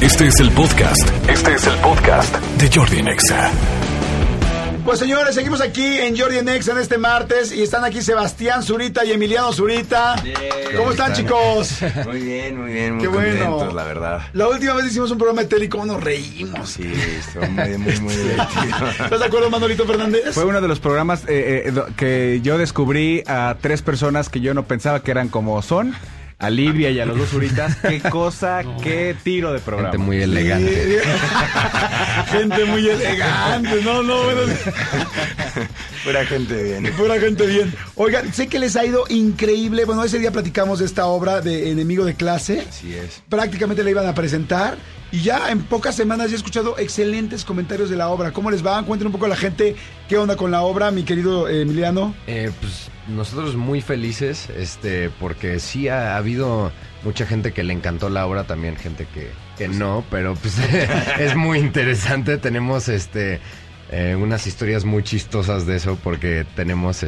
Este es el podcast de Jordi Nexa. Pues señores, seguimos aquí en Jordi Nexa en este martes y están aquí Sebastián Zurita y Emiliano Zurita. ¿Cómo están, chicos? Muy bien, muy Qué contentos, bueno. La verdad. La última vez hicimos un programa de tele y cómo nos reímos. Sí, estuvo muy divertido. ¿Estás de acuerdo, Manolito Fernández? Fue uno de los programas que yo descubrí a tres personas que yo no pensaba que eran como son. A Livia y a los dos Zuritas. Qué cosa, qué tiro de programa. Gente muy elegante. Gente muy elegante. No, bueno. Pura gente bien. Pura gente bien. Oigan, sé que les ha ido increíble. Bueno, ese día platicamos de esta obra de Enemigo de Clase. Así es. Prácticamente la iban a presentar. Y ya en pocas semanas ya he escuchado excelentes comentarios de la obra. ¿Cómo les va? Cuenten un poco a la gente qué onda con la obra, mi querido Emiliano. Pues nosotros muy felices, porque sí ha habido mucha gente que le encantó la obra, también gente que no, pero pues es muy interesante. Tenemos unas historias muy chistosas de eso, porque tenemos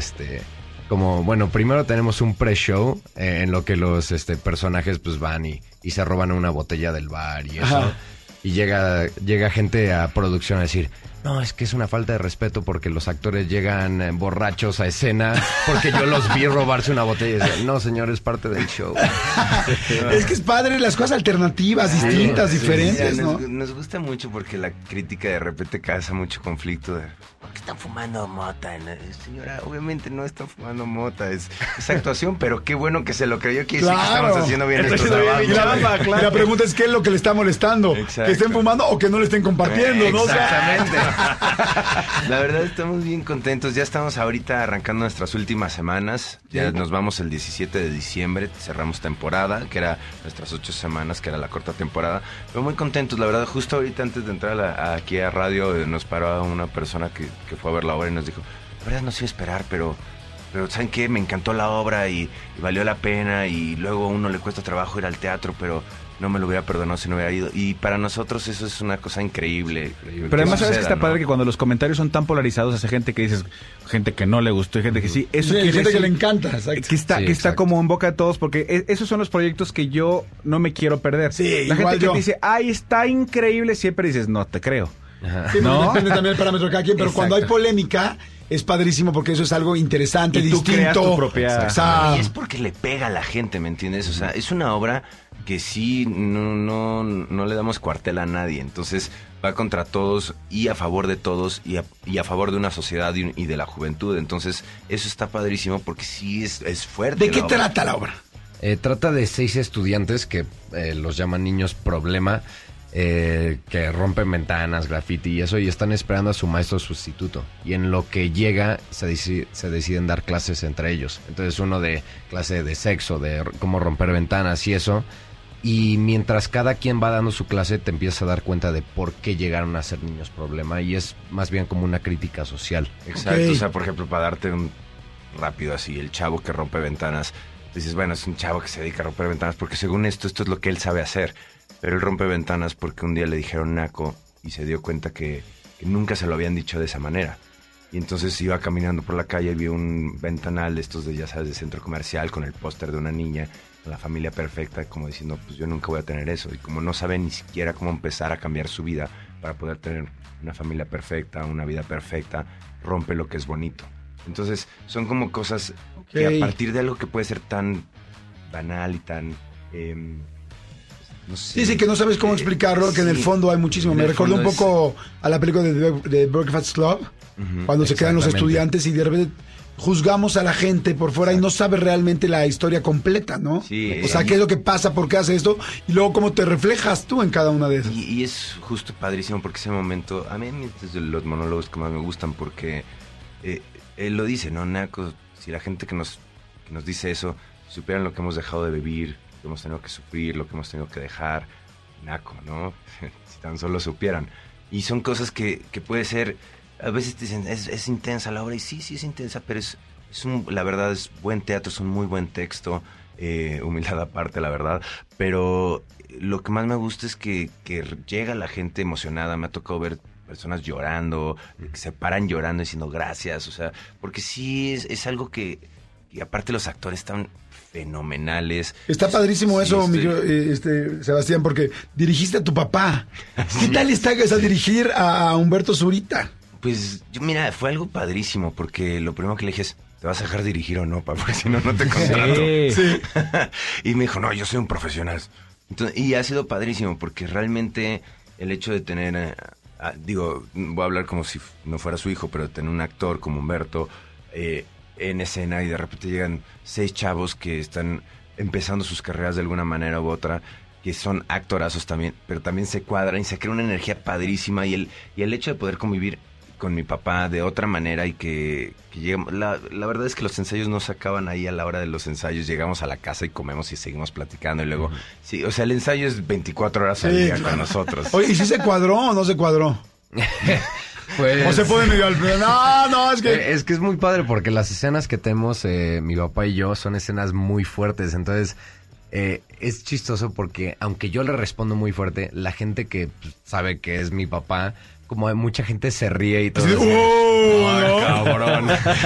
primero tenemos un pre-show en lo que los personajes pues van y se roban una botella del bar y eso. Ajá. Y llega gente a producción a decir, no, es que es una falta de respeto porque los actores llegan borrachos a escena porque yo los vi robarse una botella. Y decía, no, señor, es parte del show. Es que es padre las cosas alternativas, distintas, diferentes, Sí, ¿no? Nos gusta mucho porque la crítica de repente causa mucho conflicto. ¿Por qué están fumando mota? Señora, obviamente no están fumando mota. Es actuación, pero qué bueno que se lo creyó. Que Claro. estamos haciendo bien Está nuestro haciendo bien trabajo. mi chamba, y la pregunta es qué es lo que le está molestando. Exacto. Que estén fumando o que no le estén compartiendo, ¿no? O sea, Exactamente. La verdad estamos bien contentos. Ya estamos ahorita arrancando nuestras últimas semanas. Ya nos vamos el 17 de diciembre. Cerramos temporada, que era nuestras 8 semanas, que era la corta temporada. Pero muy contentos, la verdad. Justo ahorita antes de entrar aquí a radio nos paró una persona que fue a ver la obra y nos dijo, la verdad no sé esperar, pero ¿saben qué? Me encantó la obra y valió la pena, y luego a uno le cuesta trabajo ir al teatro, pero no me lo hubiera perdonado si no hubiera ido. Y para nosotros eso es una cosa increíble. Pero además sabes que está padre que cuando los comentarios son tan polarizados, hace gente que dices, gente que no le gustó y gente que sí. Eso sí, quiere gente que decir le encanta, exacto. que está exacto. como en boca de todos, porque esos son los proyectos que yo no me quiero perder. Sí, la igual gente que yo. te dice, ay, está increíble, siempre dices, no te creo. Sí, ¿no? depende también del parámetro de cada quien, pero Exacto. cuando hay polémica es padrísimo porque eso es algo interesante, Y tú distinto. creas tu propia- Exacto. Y es porque le pega a la gente, ¿me entiendes? O sea, es una obra que sí no le damos cuartel a nadie. Entonces va contra todos y a favor de todos y a favor de una sociedad y de la juventud. Entonces eso está padrísimo porque sí es fuerte. ¿De qué la obra. trata la obra? Trata de 6 estudiantes que los llaman niños problema, que rompen ventanas, graffiti y eso, y están esperando a su maestro sustituto. Y en lo que llega se deciden dar clases entre ellos. Entonces uno de clase de sexo, de cómo romper ventanas y eso. Y mientras cada quien va dando su clase, te empiezas a dar cuenta de por qué llegaron a ser niños problema. Y es más bien como una crítica social. Exacto, Ok. o sea, por ejemplo, para darte un rápido así, el chavo que rompe ventanas, dices, bueno, es un chavo que se dedica a romper ventanas porque según esto es lo que él sabe hacer. Pero él rompe ventanas porque un día le dijeron naco y se dio cuenta que nunca se lo habían dicho de esa manera. Y entonces iba caminando por la calle y vio un ventanal de estos de, ya sabes, de centro comercial con el póster de una niña, con la familia perfecta, como diciendo, pues yo nunca voy a tener eso. Y como no sabe ni siquiera cómo empezar a cambiar su vida para poder tener una familia perfecta, una vida perfecta, rompe lo que es bonito. Entonces son como cosas que a partir de algo que puede ser tan banal y tan... no sé, Sí, que no sabes cómo explicarlo, que en el sí. fondo hay muchísimo. Me En el recordó un fondo poco a la película de Breakfast Club, cuando se quedan los exactamente. estudiantes y de repente juzgamos a la gente por fuera y no sabe realmente la historia completa, ¿no? Sí, o sea, qué es lo que pasa, por qué hace esto, y luego cómo te reflejas tú en cada una de esas. Y es justo padrísimo porque ese momento, a mí es de los monólogos que más me gustan porque él lo dice, ¿no? Naco, si la gente que nos dice eso, supieran lo que hemos dejado de vivir, lo que hemos tenido que sufrir, lo que hemos tenido que dejar, naco, ¿no? Si tan solo supieran. Y son cosas que puede ser, a veces te dicen, es intensa la obra, y sí es intensa, pero la verdad es buen teatro, es un muy buen texto, humildad aparte, la verdad, pero lo que más me gusta es que llega la gente emocionada. Me ha tocado ver personas llorando, que se paran llorando diciendo gracias, o sea, porque sí es algo que y aparte los actores están fenomenales. Está padrísimo eso, estoy... Sebastián, porque dirigiste a tu papá. ¿Qué tal está dirigir a Humberto Zurita? Pues, mira, fue algo padrísimo, porque lo primero que le dije es, ¿te vas a dejar dirigir o no, papá? Porque si no, no te contrato. Sí. Y me dijo, no, yo soy un profesional. Entonces, y ha sido padrísimo, porque realmente el hecho de tener, voy a hablar como si no fuera su hijo, pero tener un actor como Humberto en escena, y de repente llegan 6 chavos que están empezando sus carreras de alguna manera u otra, que son actorazos también, pero también se cuadran y se crea una energía padrísima, y el hecho de poder convivir con mi papá de otra manera y que llegamos, la verdad es que los ensayos no se acaban ahí a la hora de los ensayos, llegamos a la casa y comemos y seguimos platicando y luego, sí, o sea, el ensayo es 24 horas al día con nosotros. Oye, ¿y si se cuadró o no se cuadró? Pues, o se puede medio al... No, es que... Es que es muy padre porque las escenas que tenemos, mi papá y yo, son escenas muy fuertes. Entonces, es chistoso porque aunque yo le respondo muy fuerte, la gente que sabe que es mi papá, como mucha gente se ríe y todo. Sí, ¡oh, cabrón!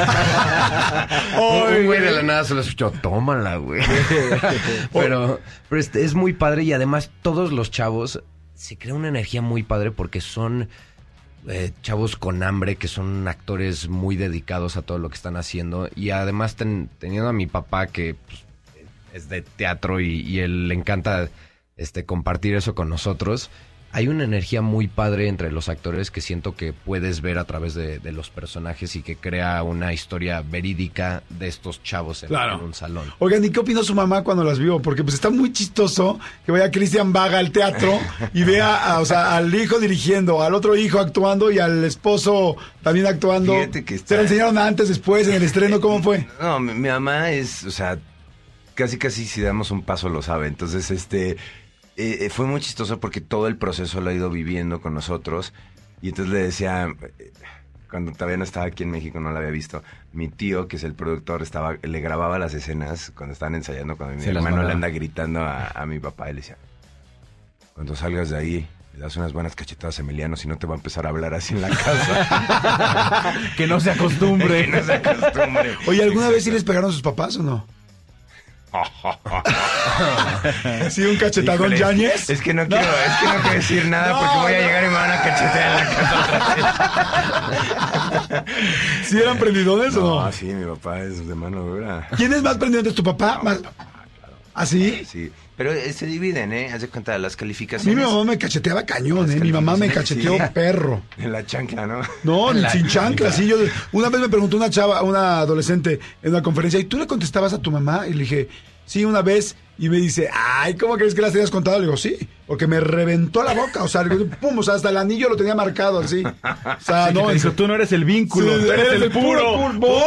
Un güey de la nada se lo escuchó, tómala, güey. pero es muy padre, y además todos los chavos, se crea una energía muy padre porque son... chavos con hambre, que son actores muy dedicados a todo lo que están haciendo, y además teniendo a mi papá que pues, es de teatro y él le encanta compartir eso con nosotros. Hay una energía muy padre entre los actores que siento que puedes ver a través de los personajes, y que crea una historia verídica de estos chavos en un salón. Oigan, ¿y qué opinó su mamá cuando las vio? Porque pues está muy chistoso que vaya Cristian Vaga al teatro y vea al hijo dirigiendo, al otro hijo actuando y al esposo también actuando. Fíjate que ¿Se la enseñaron antes, después, en el estreno? ¿Cómo fue? No, mi mamá es, o sea, casi si damos un paso lo sabe. Entonces, fue muy chistoso porque todo el proceso lo ha ido viviendo con nosotros. Y entonces le decía, cuando todavía no estaba aquí en México, no la había visto, mi tío, que es el productor, le grababa las escenas cuando estaban ensayando, cuando mi hermano le anda gritando a mi papá, y le decía, cuando salgas de ahí, le das unas buenas cachetadas a Emiliano, si no te va a empezar a hablar así en la casa. Que no se acostumbre. Que no se acostumbre. Oye, ¿alguna vez sí les pegaron sus papás o no? ¿Sí, un cachetadón Yáñez? Es que no quiero decir nada porque voy a llegar y me van a cachetear en la casa. ¿Sí eran prendidones o no? Sí, mi papá es de mano dura. ¿Quién es más prendidón? ¿Es tu papá? No, ¿Más? mi papá, claro. ¿Ah, sí? Sí, pero se dividen, Haz de cuenta, las A mí calificaciones. mi mamá me cacheteaba cañón, Mi mamá me cacheteó perro. En la chancla, ¿no? No, sin chancla, sí. Una vez me preguntó una adolescente en una conferencia, ¿y tú le contestabas a tu mamá? Y le dije, sí, una vez. Y me dice, ay, ¿cómo crees que las tenías contado? Le digo, sí, porque me reventó la boca. O sea, pum, o sea, hasta el anillo lo tenía marcado así. O sea, sí, no. Dijo, tú no eres el vínculo, sí, tú eres el puro.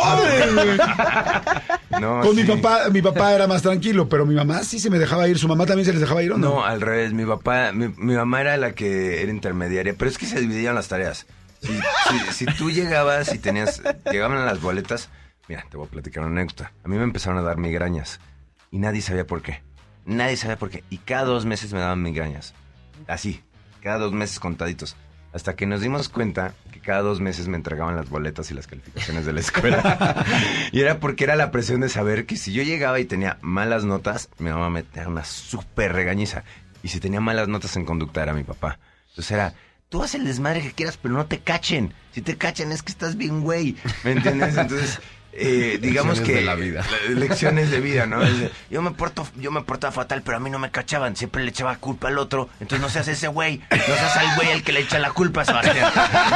No, con sí. mi papá era más tranquilo, pero mi mamá sí se me dejaba ir. ¿Su mamá también se les dejaba ir o no? No, al revés. Mi mamá era la que era intermediaria, pero es que se dividían las tareas. Si tú llegabas y llegaban las boletas, mira, te voy a platicar una anécdota. A mí me empezaron a dar migrañas. Y nadie sabía por qué. Y cada 2 meses me daban migrañas. Así, cada 2 meses contaditos. Hasta que nos dimos cuenta que cada 2 meses me entregaban las boletas y las calificaciones de la escuela. Y era porque era la presión de saber que si yo llegaba y tenía malas notas, mi mamá me tenía una súper regañiza. Y si tenía malas notas en conducta, era mi papá. Entonces era, tú haz el desmadre que quieras, pero no te cachen. Si te cachen es que estás bien, güey. ¿Me entiendes? Entonces... digamos que de la vida. Lecciones de vida, ¿no? Yo me portaba fatal, pero a mí no me cachaban, siempre le echaba culpa al otro, entonces no seas ese güey, no seas al güey al que le echa la culpa a Sebastián.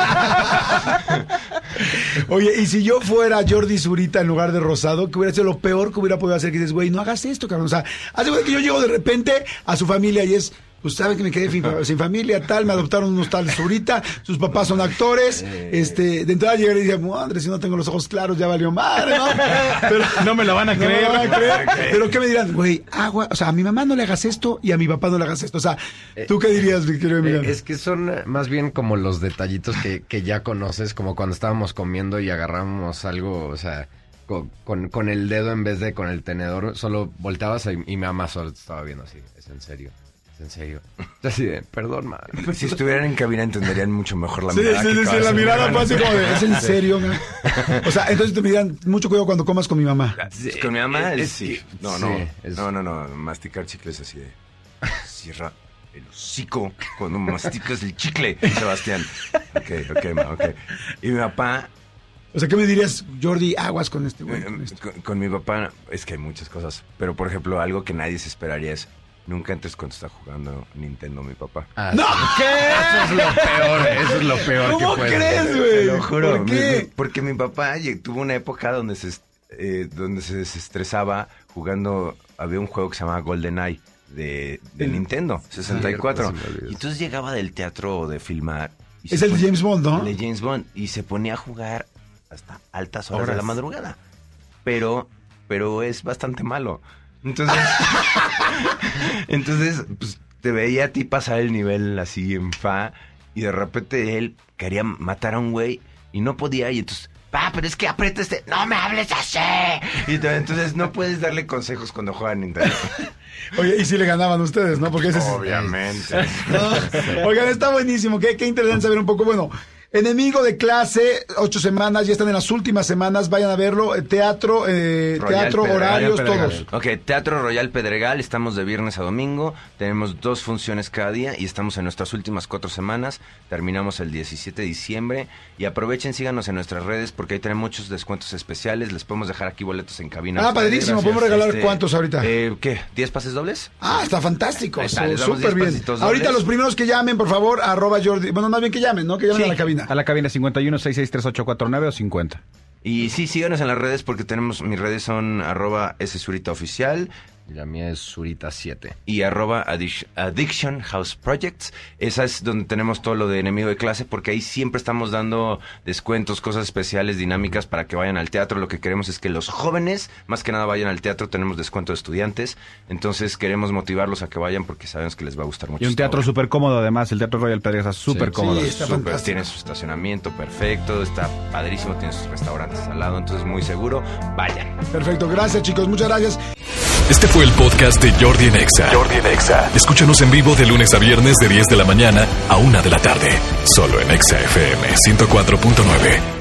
Oye, y si yo fuera Jordi Zurita en lugar de Rosado, ¿qué hubiera sido lo peor que hubiera podido hacer? Que dices, güey, no hagas esto, cabrón. O sea, hace cuenta que yo llego de repente a su familia y es... Pues saben que me quedé sin familia, tal, me adoptaron unos tales Zurita, sus papás son actores, de entrada llegué y dije, madre, si no tengo los ojos claros ya valió madre, ¿no? Pero, no me la van a creer. Pero ¿qué me dirán? Güey, o sea, a mi mamá no le hagas esto y a mi papá no le hagas esto. O sea, ¿tú qué dirías, mi querido Emiliano? Es que son más bien como los detallitos que ya conoces, como cuando estábamos comiendo y agarramos algo, o sea... Con el dedo en vez de con el tenedor, solo volteabas y mi mamá solo te estaba viendo así, es en serio. ¿En serio? Así de, perdón, ma. Si estuvieran en cabina entenderían mucho mejor la Sí, mirada. la mirada fue así como de, ¿es en serio? ¿No? O sea, entonces te me dirán, mucho cuidado cuando comas con mi mamá. Con mi mamá, sí. sí, No, masticar chicles así de... Cierra el hocico cuando masticas el chicle, Sebastián. Ok. Y mi papá... O sea, ¿qué me dirías, Jordi, aguas con este güey? Con mi papá, es que hay muchas cosas. Pero, por ejemplo, algo que nadie se esperaría es... Nunca entres cuando está jugando Nintendo mi papá. ¡No! ¿Qué? Eso es lo peor ¿Cómo que puede crees, güey? Te lo juro. ¿Por qué? Porque mi papá tuvo una época donde se estresaba jugando... Había un juego que se llamaba GoldenEye de Nintendo, 64. Y entonces llegaba del teatro o de filmar. Es el de James Bond, ¿no? El de James Bond. Y se ponía a jugar hasta altas horas de la madrugada. Pero es bastante malo. Entonces, pues, te veía a ti pasar el nivel así en fa, y de repente él quería matar a un güey y no podía, y entonces, pero es que aprieta no me hables así. Y entonces no puedes darle consejos cuando juegan Nintendo. Oye, y si le ganaban ustedes, ¿no? Porque ese Obviamente. Oigan, está buenísimo, qué interesante saber un poco, bueno... Enemigo de clase, 8 semanas, ya están en las últimas semanas, vayan a verlo, teatro, horarios, todos. Ok, Teatro Royal Pedregal, estamos de viernes a domingo, tenemos 2 funciones cada día y estamos en nuestras últimas 4 semanas, terminamos el 17 de diciembre y aprovechen, síganos en nuestras redes porque ahí tenemos muchos descuentos especiales, les podemos dejar aquí boletos en cabina. Padrísimo, podemos regalar ¿cuántos ahorita? ¿Qué? ¿10 pases dobles? Está fantástico, súper bien. Ahorita los primeros que llamen, por favor, @Jordi, bueno, más bien que llamen, ¿no? Que llamen a la cabina. A la cabina 51663849 o 50. Y sí, síganos en las redes porque mis redes son @SZuritaOficial. Y la mía es Zurita7. Y @Addiction House Projects. Esa es donde tenemos todo lo de Enemigo de Clase, porque ahí siempre estamos dando descuentos, cosas especiales, dinámicas para que vayan al teatro. Lo que queremos es que los jóvenes, más que nada, vayan al teatro. Tenemos descuento de estudiantes. Entonces queremos motivarlos a que vayan porque sabemos que les va a gustar mucho. Y un teatro súper cómodo, además. El Teatro Royal Pedregal está súper cómodo. Sí, está fantástico. Tiene su estacionamiento perfecto, está padrísimo, tiene sus restaurantes al lado, entonces muy seguro. Vayan. Perfecto, gracias chicos, muchas gracias. Este fue el podcast de Jordi en Exa. Escúchanos en vivo de lunes a viernes de 10 de la mañana a 1 de la tarde. Solo en Exa FM 104.9.